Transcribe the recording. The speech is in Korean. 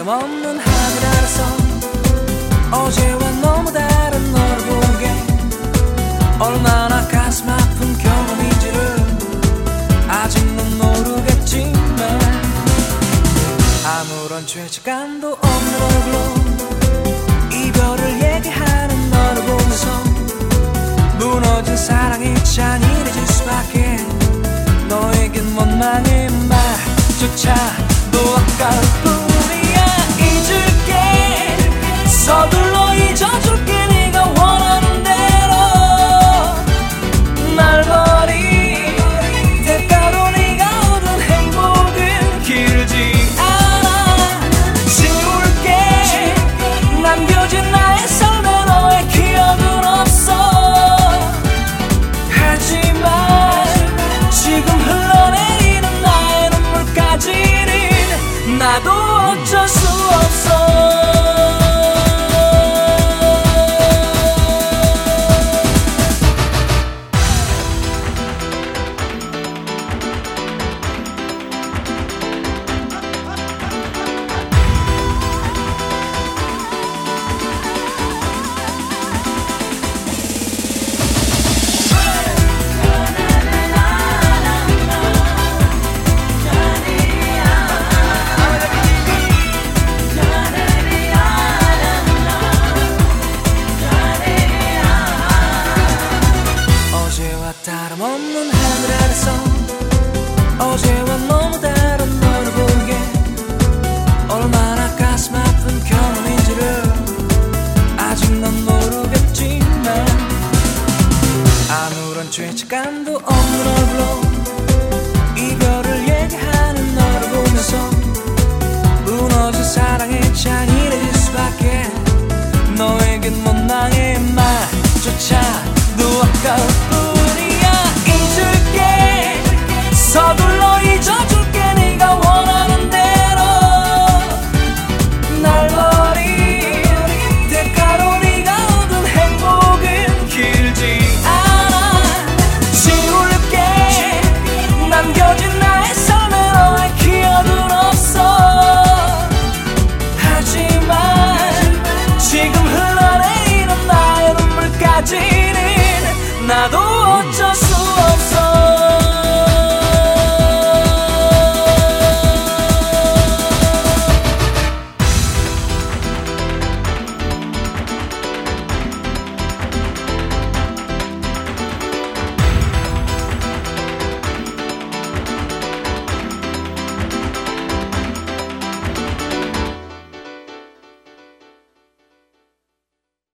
다름없는 하늘 아래서 어제와 너무 다른 너를 보게 얼마나 가슴 아픈 경험인지를 아직 넌 모르겠지만 아무런 죄책감도 없는 얼굴로 이별을 얘기하는 너를 보면서 무너진 사랑이 잔인해질 수밖에 너에겐 원망의 말조차도 아까울 뿐이야. 잊을게 서둘러 잊어줄게 네가 원하는 대로 말벌이 대가로 네가 얻은 행복은 길지 않아. 지울게 남겨진 나의 삶에 너의 기억은 없어. 하지만 지금 흘러내리는 나의 눈물까지는 나도 어쩔 수 없어. 다름없는 하늘 아래서 어제와 너무 다른 너를 보게 얼마나 가슴 아픈 경험인지를 아직 넌 모르겠지만 아무런 죄책감도 없는 얼굴로 이별을 얘기하는 너를 보면서 무너진 사랑에 잔인해질 수밖에 너에겐 원망의 말조차도 아까울